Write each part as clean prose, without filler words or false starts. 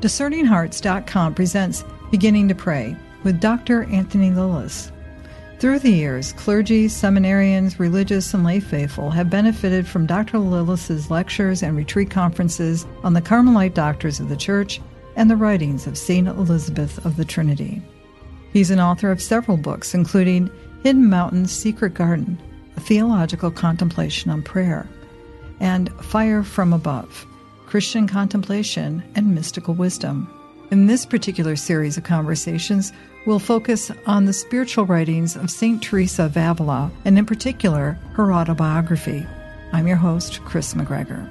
DiscerningHearts.com presents Beginning to Pray with Dr. Anthony Lilles. Through the years, clergy, seminarians, religious, and lay faithful have benefited from Dr. Lilles' lectures and retreat conferences on the Carmelite doctors of the Church and the writings of St. Elizabeth of the Trinity. He's an author of several books, including Hidden Mountains, Secret Garden, a theological contemplation on prayer, and Fire from Above, Christian Contemplation and Mystical Wisdom. In this particular series of conversations, we'll focus on the spiritual writings of St. Teresa of Avila, and in particular, her autobiography. I'm your host, Chris McGregor.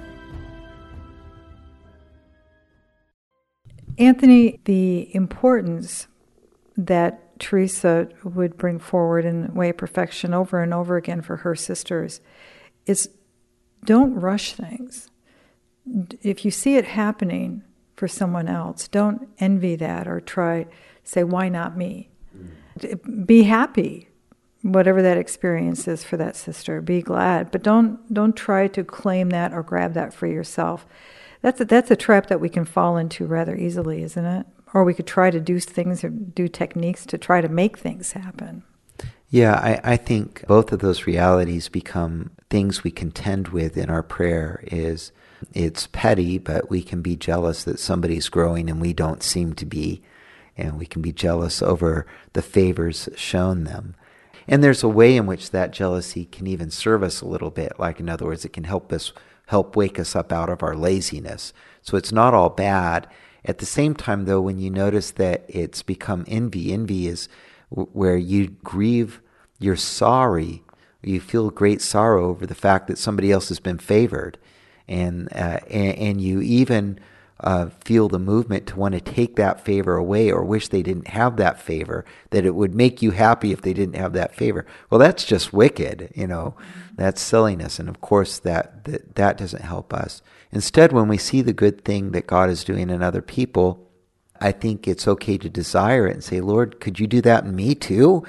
Anthony, the importance that Teresa would bring forward in the Way of Perfection over and over again for her sisters is don't rush things. If you see it happening for someone else, don't envy that or say, why not me? Be happy, whatever that experience is for that sister. Be glad, but don't try to claim that or grab that for yourself. That's a trap that we can fall into rather easily, isn't it? Or we could try to do things or do techniques to try to make things happen. Yeah, I think both of those realities become things we contend with in our prayer. It's petty, but we can be jealous that somebody's growing and we don't seem to be. And we can be jealous over the favors shown them. And there's a way in which that jealousy can even serve us a little bit. Like, in other words, it can help wake us up out of our laziness. So it's not all bad. At the same time, though, when you notice that it's become envy is where you grieve, you're sorry, you feel great sorrow over the fact that somebody else has been favored. And you even feel the movement to want to take that favor away or wish they didn't have that favor, that it would make you happy if they didn't have that favor. Well, that's just wicked, That's silliness. And of course, that doesn't help us. Instead, when we see the good thing that God is doing in other people, I think it's okay to desire it and say, Lord, could you do that in me too?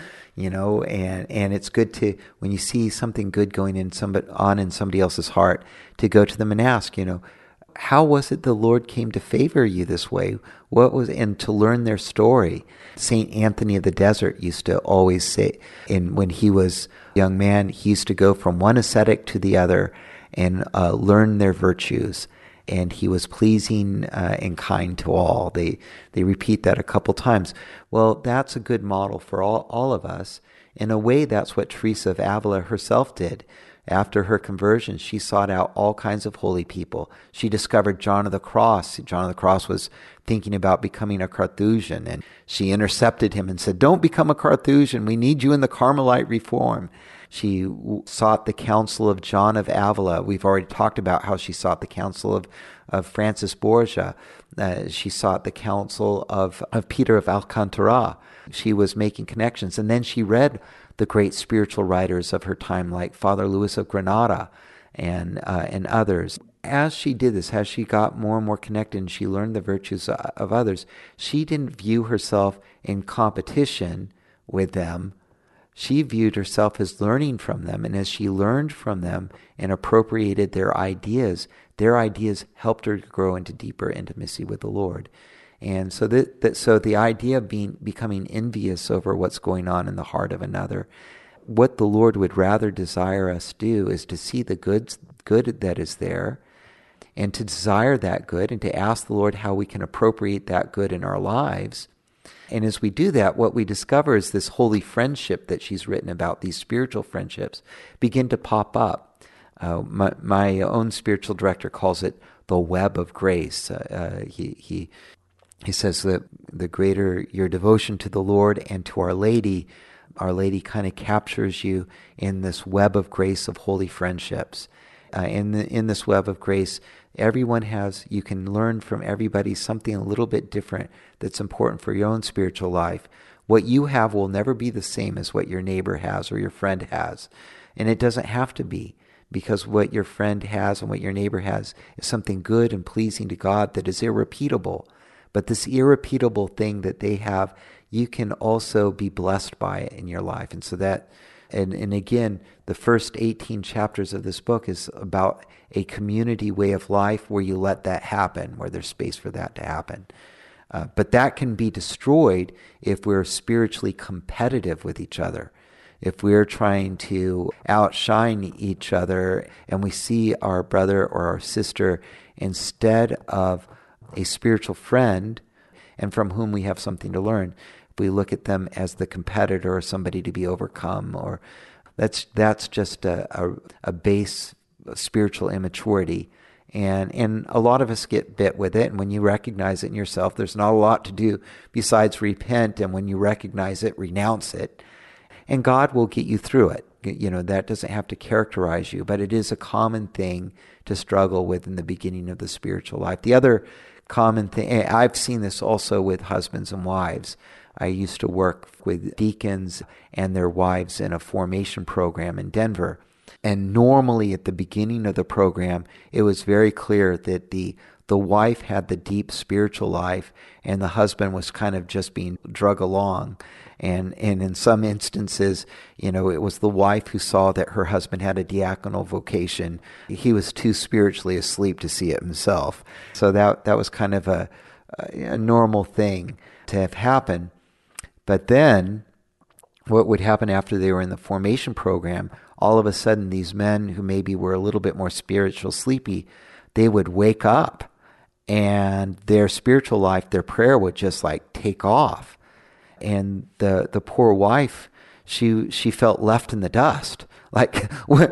And it's good to, when you see something good going in somebody else's heart, to go to them and ask, how was it the Lord came to favor you this way? And to learn their story. St. Anthony of the Desert used to always say, when he was a young man, he used to go from one ascetic to the other and learn their virtues. And he was pleasing and kind to all. They repeat that a couple times. Well, that's a good model for all of us. In a way, that's what Teresa of Avila herself did. After her conversion, she sought out all kinds of holy people. She discovered John of the Cross. John of the Cross was thinking about becoming a Carthusian, and she intercepted him and said, "Don't become a Carthusian. We need you in the Carmelite reform." She sought the counsel of John of Avila. We've already talked about how she sought the counsel of Francis Borgia. She sought the counsel of Peter of Alcantara. She was making connections. And then she read the great spiritual writers of her time, like Father Louis of Granada and others. As she did this, as she got more and more connected and she learned the virtues of others, she didn't view herself in competition with them. She viewed herself as learning from them, and as she learned from them and appropriated their ideas helped her to grow into deeper intimacy with the Lord. And so so the idea of becoming envious over what's going on in the heart of another, what the Lord would rather desire us do is to see the good that is there, and to desire that good, and to ask the Lord how we can appropriate that good in our lives. And as we do that, what we discover is this holy friendship that she's written about, these spiritual friendships, begin to pop up. My own spiritual director calls it the web of grace. He says that the greater your devotion to the Lord and to Our Lady kind of captures you in this web of grace of holy friendships. In this web of grace, you can learn from everybody something a little bit different that's important for your own spiritual life. What you have will never be the same as what your neighbor has or your friend has. And it doesn't have to be, because what your friend has and what your neighbor has is something good and pleasing to God that is irrepeatable. But this irrepeatable thing that they have, you can also be blessed by it in your life. And so that And again, the first 18 chapters of this book is about a community way of life where you let that happen, where there's space for that to happen. But that can be destroyed if we're spiritually competitive with each other. If we're trying to outshine each other and we see our brother or our sister instead of a spiritual friend and from whom we have something to learn, if we look at them as the competitor or somebody to be overcome, or that's just a base spiritual immaturity. And a lot of us get bit with it. And when you recognize it in yourself, there's not a lot to do besides repent. And when you recognize it, renounce it. And God will get you through it. That doesn't have to characterize you, but it is a common thing to struggle with in the beginning of the spiritual life. The other common thing, I've seen this also with husbands and wives. I used to work with deacons and their wives in a formation program in Denver. And normally at the beginning of the program, it was very clear that the wife had the deep spiritual life and the husband was kind of just being drug along. And in some instances, it was the wife who saw that her husband had a diaconal vocation. He was too spiritually asleep to see it himself. So that was kind of a normal thing to have happen. But then what would happen after they were in the formation program, all of a sudden these men who maybe were a little bit more spiritual sleepy, they would wake up and their spiritual life, their prayer would just like take off. And the poor wife, she felt left in the dust. Like,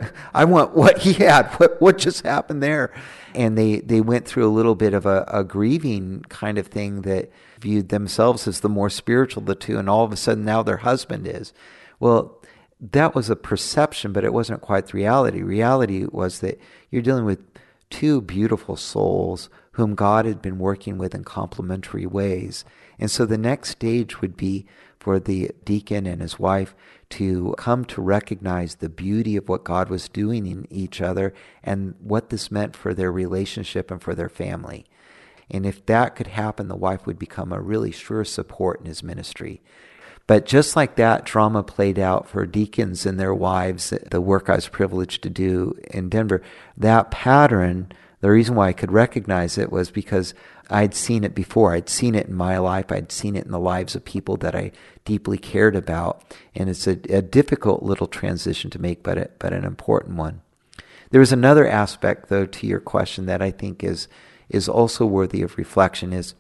I want what he had. What just happened there? And they went through a little bit of a grieving kind of thing that viewed themselves as the more spiritual of the two, and all of a sudden now their husband is. Well, that was a perception, but it wasn't quite the reality. Reality was that you're dealing with two beautiful souls whom God had been working with in complementary ways. And so the next stage would be for the deacon and his wife to come to recognize the beauty of what God was doing in each other and what this meant for their relationship and for their family. And if that could happen, the wife would become a really sure support in his ministry. But just like that drama played out for deacons and their wives, the work I was privileged to do in Denver, that pattern, the reason why I could recognize it was because I'd seen it before. I'd seen it in my life. I'd seen it in the lives of people that I deeply cared about. And it's a difficult little transition to make, but an important one. There was another aspect, though, to your question that I think is also worthy of reflection, is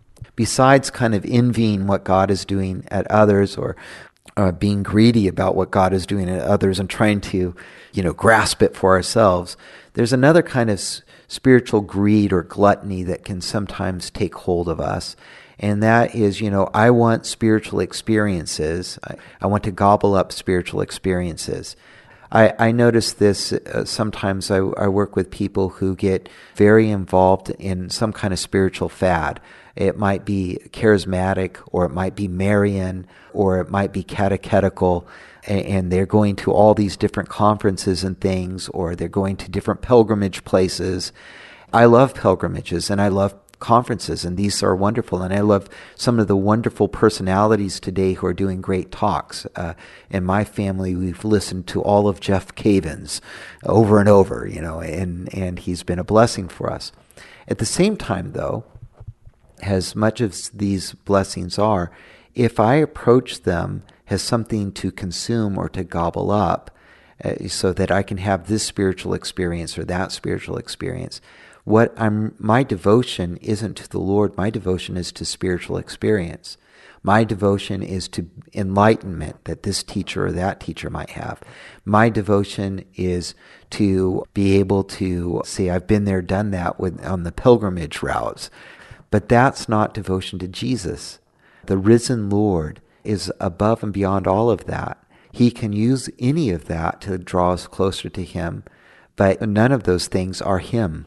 besides kind of envying what God is doing at others or being greedy about what God is doing at others and trying to, grasp it for ourselves, there's another kind of spiritual greed or gluttony that can sometimes take hold of us. And that is, I want spiritual experiences. I want to gobble up spiritual experiences. I notice this sometimes. I work with people who get very involved in some kind of spiritual fad. It might be charismatic, or it might be Marian, or it might be catechetical, and they're going to all these different conferences and things, or they're going to different pilgrimage places. I love pilgrimages and I love conferences, and these are wonderful. And I love some of the wonderful personalities today who are doing great talks. In my family, we've listened to all of Jeff Cavins over and over, and he's been a blessing for us. At the same time, though, as much as these blessings are, if I approach them as something to consume or to gobble up, so that I can have this spiritual experience or that spiritual experience, my devotion isn't to the Lord. My devotion is to spiritual experience. My devotion is to enlightenment that this teacher or that teacher might have. My devotion is to be able to say, I've been there, done that on the pilgrimage routes. But that's not devotion to Jesus. The risen Lord is above and beyond all of that. He can use any of that to draw us closer to Him, but none of those things are Him.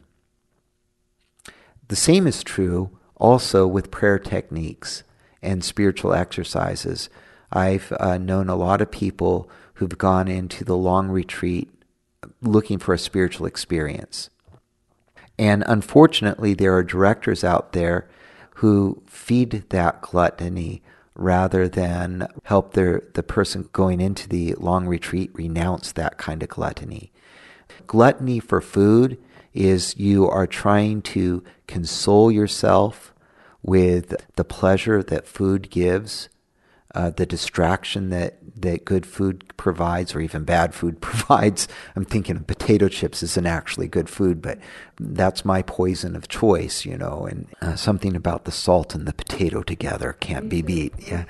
The same is true also with prayer techniques and spiritual exercises. I've known a lot of people who've gone into the long retreat looking for a spiritual experience. And unfortunately, there are directors out there who feed that gluttony rather than help the person going into the long retreat renounce that kind of gluttony. Gluttony for food is you are trying to console yourself with the pleasure that food gives, the distraction that good food provides, or even bad food provides. I'm thinking of potato chips isn't actually good food, but that's my poison of choice, and something about the salt and the potato together can't be beat. Yeah.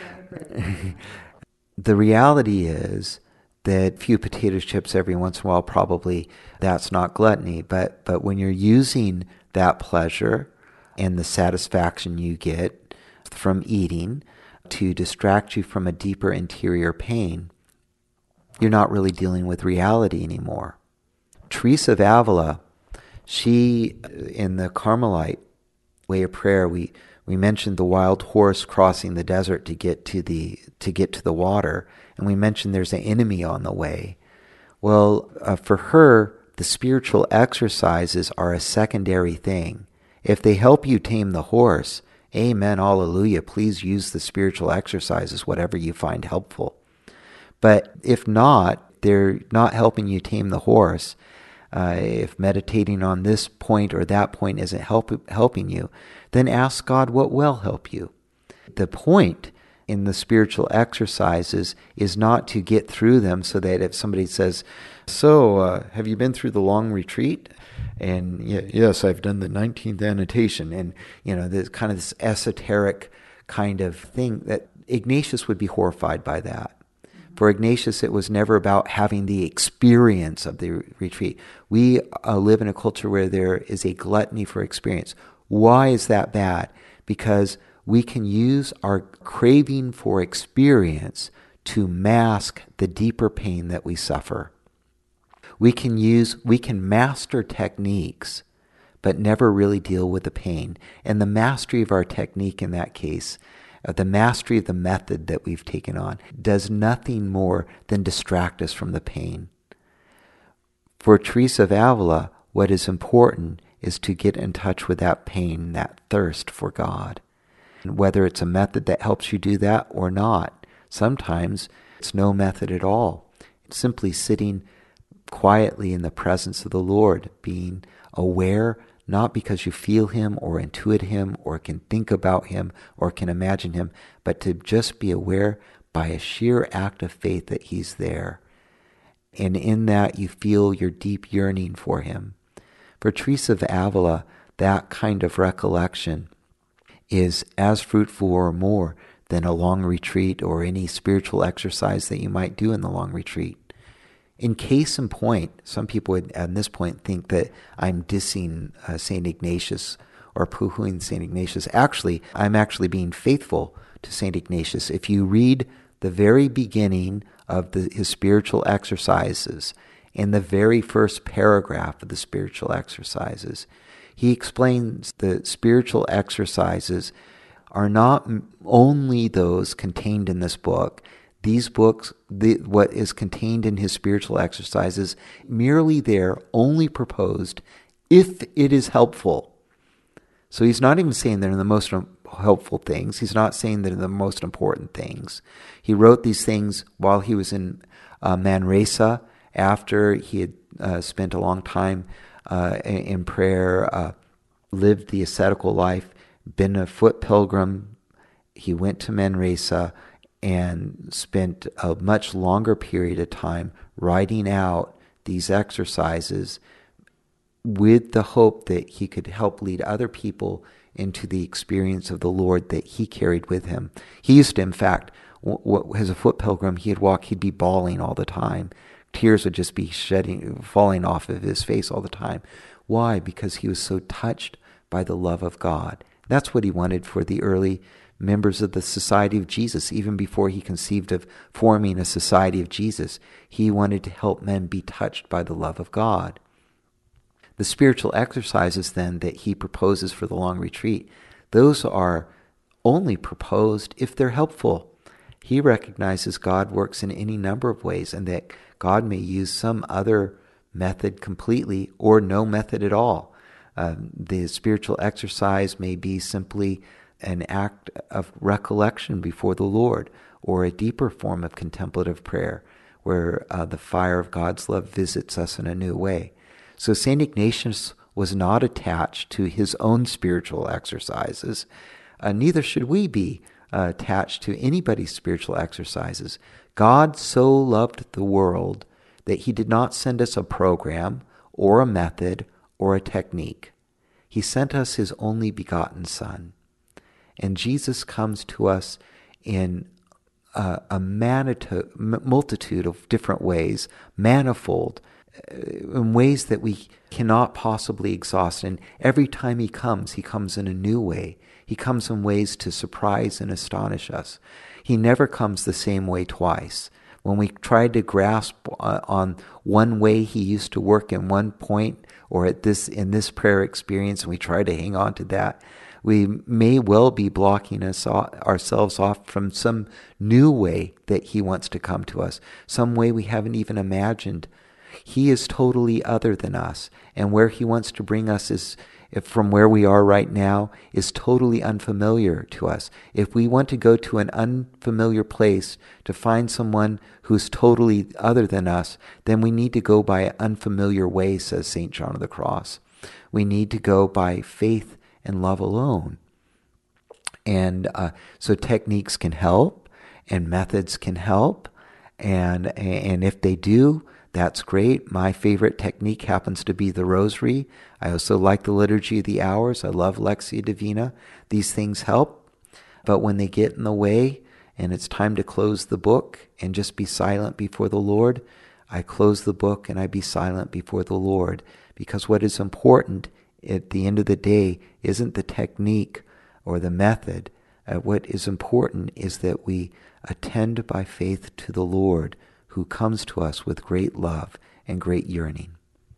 The reality is that a few potato chips every once in a while, probably that's not gluttony. But when you're using that pleasure and the satisfaction you get from eating to distract you from a deeper interior pain, you're not really dealing with reality anymore. Teresa of Avila, she, in the Carmelite way of prayer, we mentioned the wild horse crossing the desert to get to the water, and we mentioned there's an enemy on the way. Well, for her, the spiritual exercises are a secondary thing. If they help you tame the horse, amen, hallelujah, please use the spiritual exercises, whatever you find helpful. But if not, they're not helping you tame the horse. If meditating on this point or that point isn't helping you, then ask God what will help you. The point in the spiritual exercises is not to get through them so that if somebody says, so have you been through the long retreat? And yes, I've done the 19th annotation. And, there's kind of this esoteric kind of thing that Ignatius would be horrified by that. For Ignatius, it was never about having the experience of the retreat. We live in a culture where there is a gluttony for experience. Why is that bad? Because we can use our craving for experience to mask the deeper pain that we suffer. We can master techniques, but never really deal with the pain. And the mastery of our technique in that case, the mastery of the method that we've taken on, does nothing more than distract us from the pain. For Teresa of Avila, what is important is to get in touch with that pain, that thirst for God. And whether it's a method that helps you do that or not, sometimes it's no method at all. It's simply sitting quietly in the presence of the Lord, being aware, not because you feel Him or intuit Him or can think about Him or can imagine Him, but to just be aware by a sheer act of faith that He's there. And in that you feel your deep yearning for Him. For Teresa of Avila, that kind of recollection is as fruitful or more than a long retreat or any spiritual exercise that you might do in the long retreat. In case in point, some people would at this point think that I'm dissing St. Ignatius or poo-hooing St. Ignatius. Actually, I'm actually being faithful to St. Ignatius. If you read the very beginning of his spiritual exercises, in the very first paragraph of the spiritual exercises, he explains the spiritual exercises are not only those contained in this book. These books, what is contained in his spiritual exercises, merely there, only proposed if it is helpful. So he's not even saying they're the most helpful things. He's not saying they're the most important things. He wrote these things while he was in Manresa, after he had spent a long time in prayer, lived the ascetical life, been a foot pilgrim. He went to Manresa and spent a much longer period of time writing out these exercises with the hope that he could help lead other people into the experience of the Lord that he carried with him. He used to, in fact, as a foot pilgrim, he'd be bawling all the time. Tears would just be falling off of his face all the time. Why? Because he was so touched by the love of God. That's what he wanted for the early members of the Society of Jesus. Even before he conceived of forming a Society of Jesus, he wanted to help men be touched by the love of God. The spiritual exercises then that he proposes for the long retreat, those are only proposed if they're helpful. He recognizes God works in any number of ways and that God may use some other method completely or no method at all. The spiritual exercise may be simply an act of recollection before the Lord, or a deeper form of contemplative prayer, where the fire of God's love visits us in a new way. So St. Ignatius was not attached to his own spiritual exercises. Neither should we be attached to anybody's spiritual exercises. God so loved the world that he did not send us a program or a method or a technique. He sent us his only begotten Son. And Jesus comes to us in a multitude of different ways, manifold, in ways that we cannot possibly exhaust. And every time he comes in a new way. He comes in ways to surprise and astonish us. He never comes the same way twice. When we tried to grasp on one way he used to work in one point, or in this prayer experience, and we try to hang on to that, we may well be blocking ourselves off from some new way that he wants to come to us, some way we haven't even imagined. He is totally other than us, and where he wants to bring us is, from where we are right now, is totally unfamiliar to us. If we want to go to an unfamiliar place to find someone who's totally other than us, then we need to go by an unfamiliar way, says St. John of the Cross. We need to go by faith and love alone. And so techniques can help, and methods can help, and if they do, that's great. My favorite technique happens to be the Rosary. I also like the Liturgy of the Hours. I love Lectio Divina. These things help, but when they get in the way and it's time to close the book and just be silent before the Lord, I close the book and I be silent before the Lord, because what is important at the end of the day isn't the technique or the method. What is important is that we attend by faith to the Lord, who comes to us with great love and great yearning.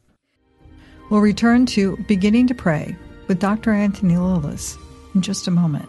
We'll return to Beginning to Pray with Dr. Anthony Lilles in just a moment.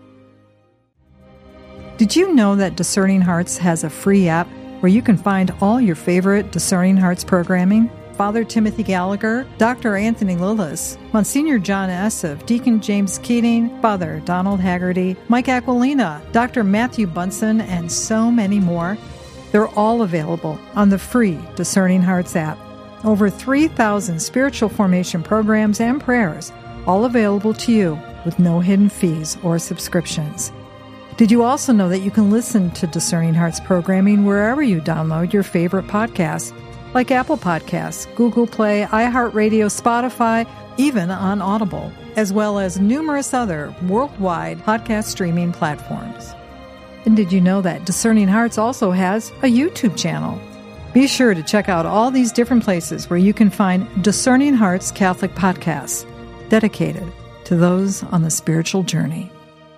Did you know that Discerning Hearts has a free app where you can find all your favorite Discerning Hearts programming? Father Timothy Gallagher, Dr. Anthony Lilles, Monsignor John Esseff, Deacon James Keating, Father Donald Haggerty, Mike Aquilina, Dr. Matthew Bunson, and so many more. They're all available on the free Discerning Hearts app. Over 3,000 spiritual formation programs and prayers, all available to you with no hidden fees or subscriptions. Did you also know that you can listen to Discerning Hearts programming wherever you download your favorite podcasts, like Apple Podcasts, Google Play, iHeartRadio, Spotify, even on Audible, as well as numerous other worldwide podcast streaming platforms. And did you know that Discerning Hearts also has a YouTube channel? Be sure to check out all these different places where you can find Discerning Hearts Catholic podcasts dedicated to those on the spiritual journey.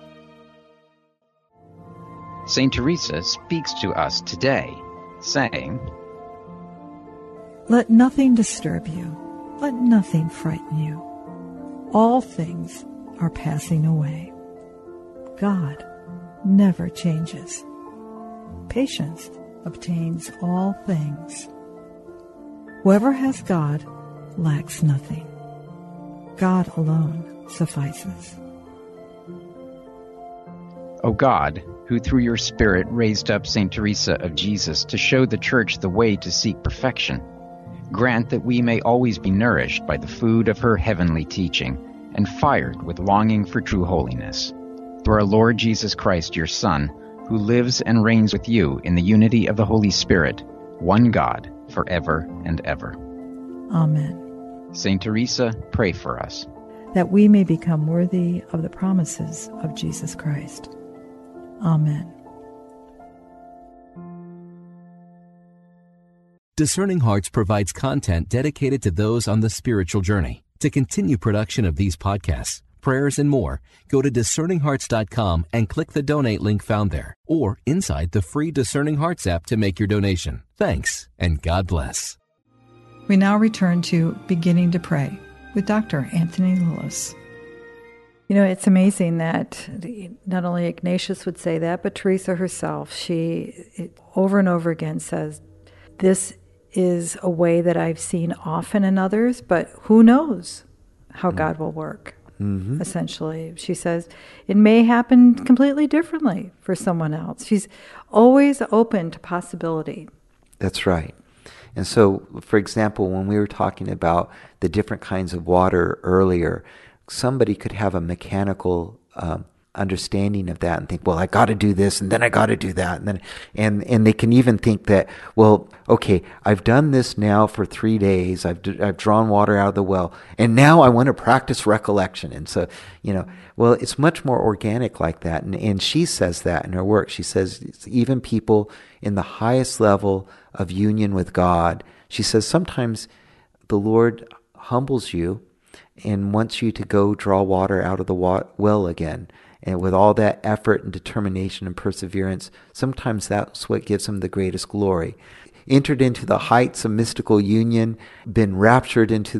St. Teresa speaks to us today, saying, "Let nothing disturb you. Let nothing frighten you. All things are passing away. God never changes. Patience obtains all things. Whoever has God lacks nothing. God alone suffices." O God, who through your Spirit raised up St. Teresa of Jesus to show the Church the way to seek perfection, grant that we may always be nourished by the food of her heavenly teaching and fired with longing for true holiness. Through our Lord Jesus Christ, your Son, who lives and reigns with you in the unity of the Holy Spirit, one God, forever and ever. Amen. St. Teresa, pray for us, that we may become worthy of the promises of Jesus Christ. Amen. Discerning Hearts provides content dedicated to those on the spiritual journey. To continue production of these podcasts, prayers, and more, go to discerninghearts.com and click the donate link found there, or inside the free Discerning Hearts app to make your donation. Thanks, and God bless. We now return to Beginning to Pray with Dr. Anthony Lilles. You know, it's amazing that not only Ignatius would say that, but Teresa herself, she over and over again says, this is a way that I've seen often in others, but who knows how God will work. essentially. She says it may happen completely differently for someone else. She's always open to possibility. That's right. And so, for example, when we were talking about the different kinds of water earlier, somebody could have a mechanical understanding of that and think, well, I got to do this, and then I got to do that, and then and they can even think that, well, okay, I've done this now for 3 days. I've drawn water out of the well, and now I want to practice recollection. And so, well, it's much more organic like that. And she says that in her work. She says even people in the highest level of union with God, she says sometimes the Lord humbles you and wants you to go draw water out of the well again. And with all that effort and determination and perseverance, sometimes that's what gives him the greatest glory. Entered into the heights of mystical union, been raptured into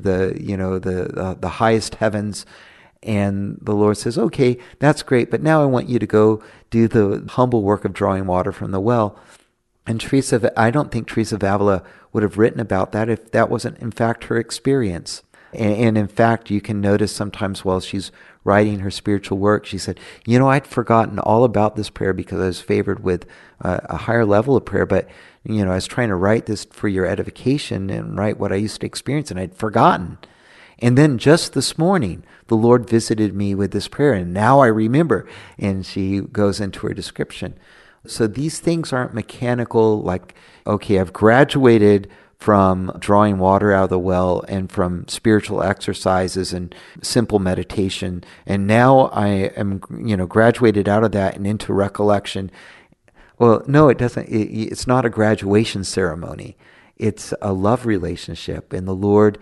the highest heavens, and the Lord says, okay, that's great, but now I want you to go do the humble work of drawing water from the well. And I don't think Teresa of Avila would have written about that if that wasn't in fact her experience. And in fact, you can notice sometimes while she's writing her spiritual work, she said, I'd forgotten all about this prayer because I was favored with a higher level of prayer, but, I was trying to write this for your edification and write what I used to experience, and I'd forgotten. And then just this morning, the Lord visited me with this prayer, and now I remember. And she goes into her description. So these things aren't mechanical, like, okay, I've graduated from drawing water out of the well and from spiritual exercises and simple meditation, and now I am, graduated out of that and into recollection. Well, no, it doesn't. It's not a graduation ceremony. It's a love relationship, and the Lord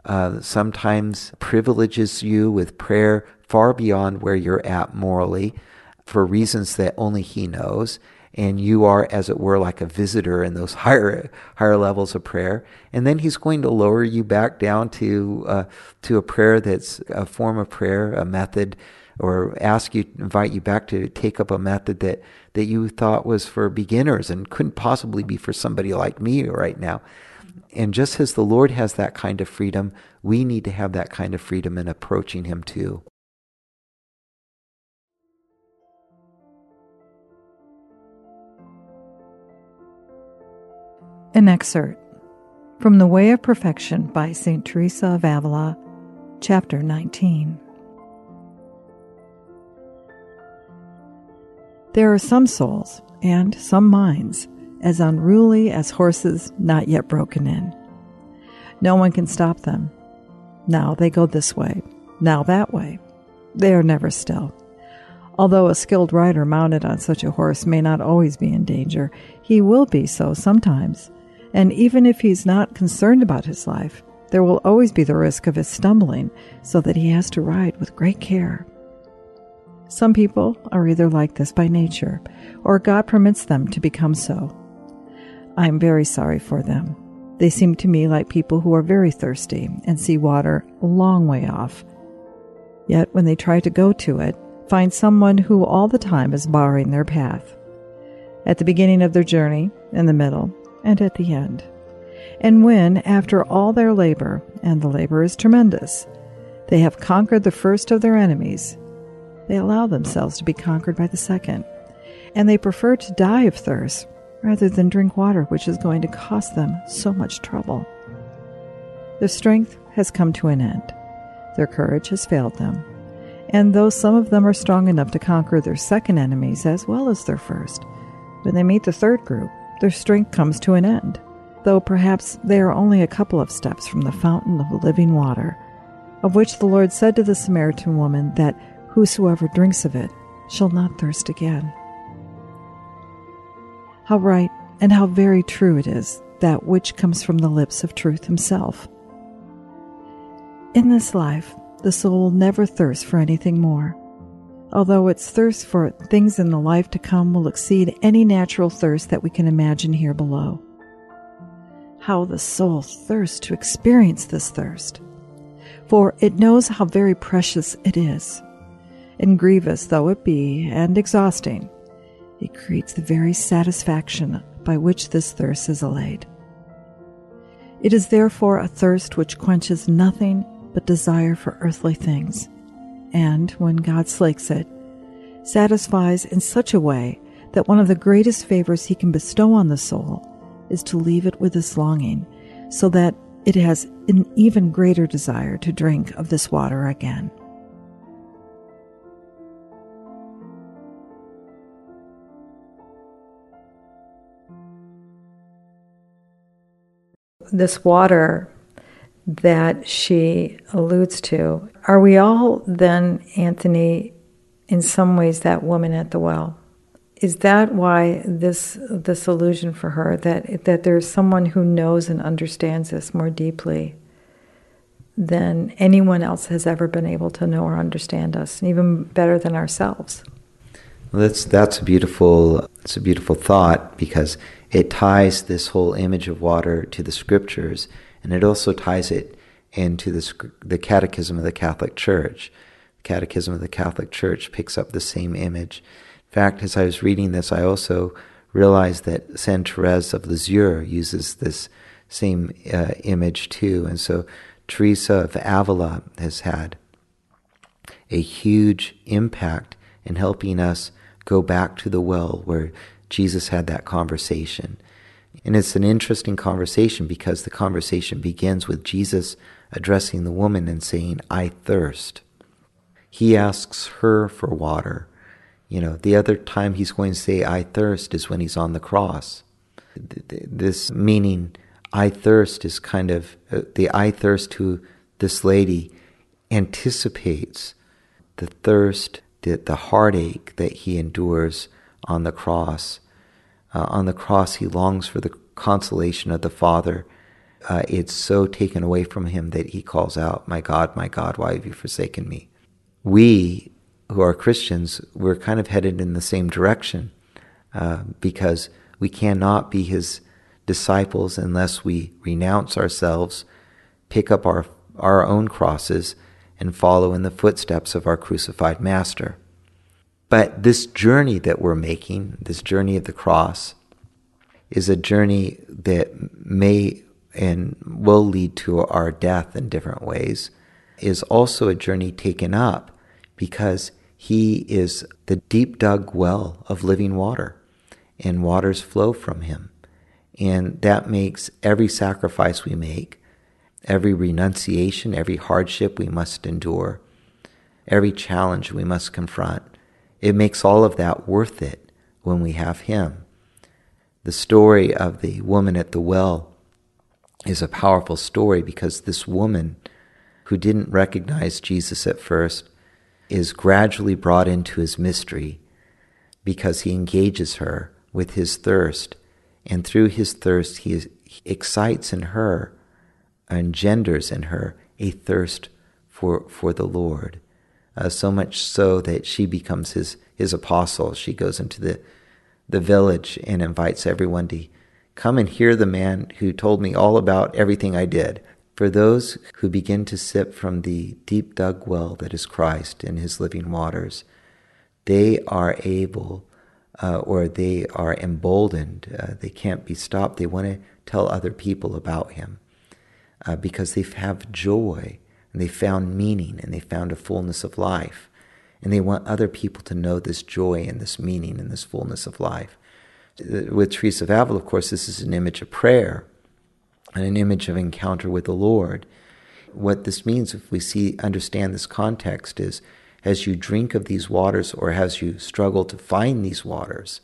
sometimes privileges you with prayer far beyond where you're at morally for reasons that only He knows. And you are, as it were, like a visitor in those higher levels of prayer. And then He's going to lower you back down to a prayer that's a form of prayer, a method, or invite you back to take up a method that you thought was for beginners and couldn't possibly be for somebody like me right now. And just as the Lord has that kind of freedom, we need to have that kind of freedom in approaching Him too. An excerpt from The Way of Perfection by St. Teresa of Avila, Chapter 19. There are some souls and some minds as unruly as horses not yet broken in. No one can stop them. Now they go this way, now that way. They are never still. Although a skilled rider mounted on such a horse may not always be in danger, he will be so sometimes. And even if he's not concerned about his life, there will always be the risk of his stumbling, so that he has to ride with great care. Some people are either like this by nature, or God permits them to become so. I am very sorry for them. They seem to me like people who are very thirsty and see water a long way off. Yet when they try to go to it, find someone who all the time is barring their path. At the beginning of their journey, in the middle, and at the end. And when, after all their labor, and the labor is tremendous, they have conquered the first of their enemies, they allow themselves to be conquered by the second, and they prefer to die of thirst rather than drink water which is going to cost them so much trouble. Their strength has come to an end. Their courage has failed them. And though some of them are strong enough to conquer their second enemies as well as their first, when they meet the third group, their strength comes to an end, though perhaps they are only a couple of steps from the fountain of living water, of which the Lord said to the Samaritan woman that whosoever drinks of it shall not thirst again. How right and how very true it is, that which comes from the lips of Truth Himself. In this life, the soul will never thirst for anything more, although its thirst for things in the life to come will exceed any natural thirst that we can imagine here below. How the soul thirsts to experience this thirst, for it knows how very precious it is, and grievous though it be, and exhausting, it creates the very satisfaction by which this thirst is allayed. It is therefore a thirst which quenches nothing but desire for earthly things, and, when God slakes it, satisfies in such a way that one of the greatest favors he can bestow on the soul is to leave it with this longing, so that it has an even greater desire to drink of this water again. This water that she alludes to, are we all then, Anthony, in some ways that woman at the well? Is that why this allusion for her, that there's someone who knows and understands this more deeply than anyone else has ever been able to know or understand us, and even better than ourselves? Well, that's a beautiful thought, because it ties this whole image of water to the Scriptures, and it also ties it into the Catechism of the Catholic Church. The Catechism of the Catholic Church picks up the same image. In fact, as I was reading this, I also realized that Saint Therese of Lisieux uses this same image too. And so Teresa of Avila has had a huge impact in helping us go back to the well where Jesus had that conversation. And it's an interesting conversation, because the conversation begins with Jesus addressing the woman and saying, "I thirst." He asks her for water. The other time he's going to say, "I thirst," is when he's on the cross. This meaning, "I thirst," is kind of, the "I thirst" to this lady anticipates the thirst, the heartache that he endures on the cross. On the cross, he longs for the consolation of the Father. It's so taken away from him that he calls out, my God, why have you forsaken me?" We who are Christians, we're kind of headed in the same direction, because we cannot be his disciples unless we renounce ourselves, pick up our own crosses, and follow in the footsteps of our crucified Master. But this journey that we're making, this journey of the cross, is a journey that may and will lead to our death in different ways, is also a journey taken up because he is the deep-dug well of living water, and waters flow from him. And that makes every sacrifice we make, every renunciation, every hardship we must endure, every challenge we must confront, it makes all of that worth it when we have him. The story of the woman at the well is a powerful story, because this woman who didn't recognize Jesus at first is gradually brought into his mystery, because he engages her with his thirst, and through his thirst he excites in her, engenders in her a thirst for the Lord, so much so that she becomes his apostle. She goes into the village and invites everyone to come and hear the man who told me all about everything I did. For those who begin to sip from the deep-dug well that is Christ in his living waters, they are able, or they are emboldened, they can't be stopped. They want to tell other people about him, because they have joy, and they found meaning, and they found a fullness of life. And they want other people to know this joy and this meaning and this fullness of life. With Teresa of Avila, of course, this is an image of prayer and an image of encounter with the Lord. What this means, if we understand this context, is as you drink of these waters, or as you struggle to find these waters,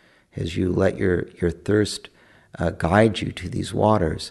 as you let your thirst guide you to these waters,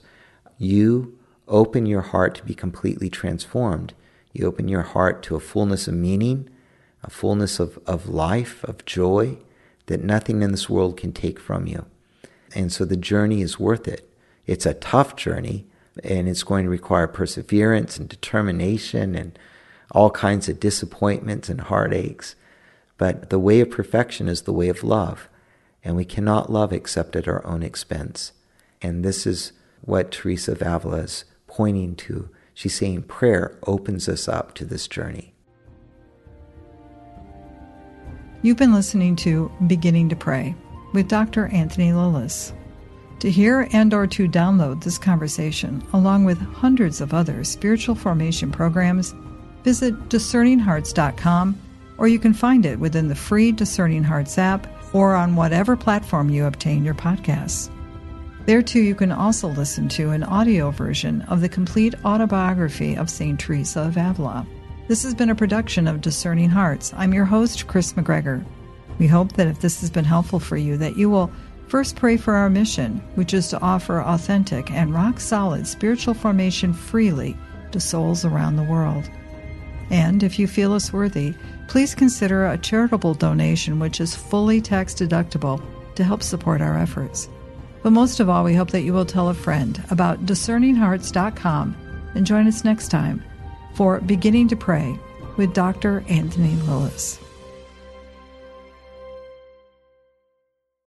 you open your heart to be completely transformed. You open your heart to a fullness of meaning, a fullness of life, of joy, that nothing in this world can take from you. And so the journey is worth it. It's a tough journey, and it's going to require perseverance and determination and all kinds of disappointments and heartaches. But the way of perfection is the way of love, and we cannot love except at our own expense. And this is what Teresa of Avila is pointing to. She's saying prayer opens us up to this journey. You've been listening to Beginning to Pray with Dr. Anthony Lilles. To hear and/or to download this conversation, along with hundreds of other spiritual formation programs, visit discerninghearts.com, or you can find it within the free Discerning Hearts app or on whatever platform you obtain your podcasts. There, too, you can also listen to an audio version of the complete autobiography of St. Teresa of Avila. This has been a production of Discerning Hearts. I'm your host, Chris McGregor. We hope that if this has been helpful for you, that you will first pray for our mission, which is to offer authentic and rock-solid spiritual formation freely to souls around the world. And if you feel us worthy, please consider a charitable donation which is fully tax-deductible to help support our efforts. But most of all, we hope that you will tell a friend about discerninghearts.com and join us next time for Beginning to Pray with Dr. Anthony Lilles.